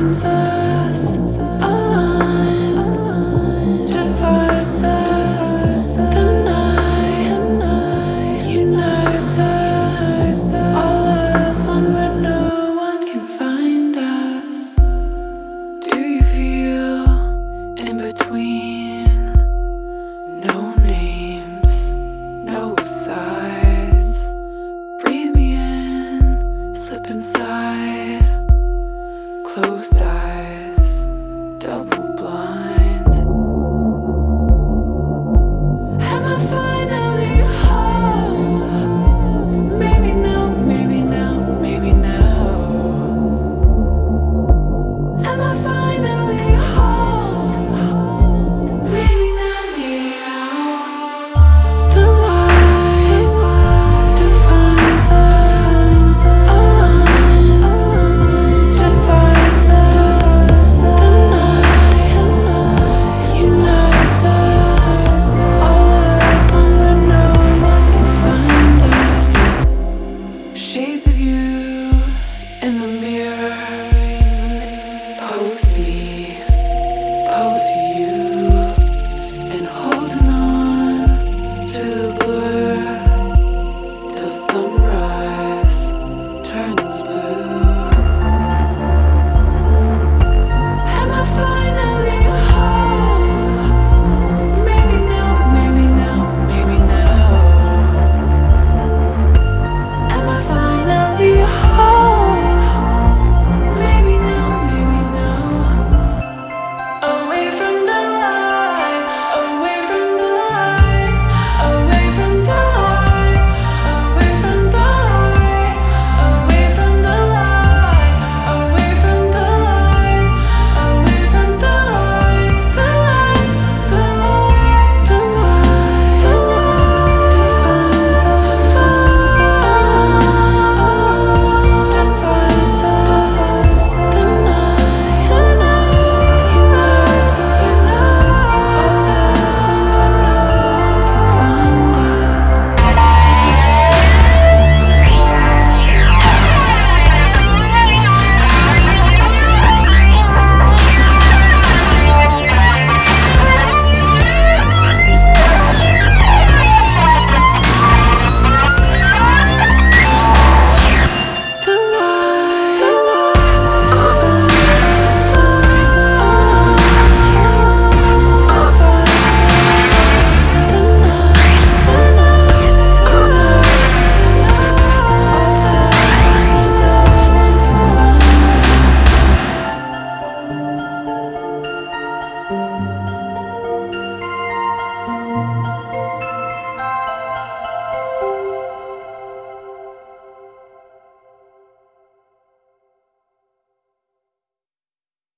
defines us. A line divides us. The night unites us. All as one where no one can find us. Do you feel in between? No names, no sides. Breathe me in, slip inside. Closed eyes, double blind. Am I finally home? Maybe now, maybe now, maybe now. Am I finally home? Maybe now, maybe now. The light defines us. A line divides us. The night unites us. All as one where no one can find us. Shades of you in the mirror.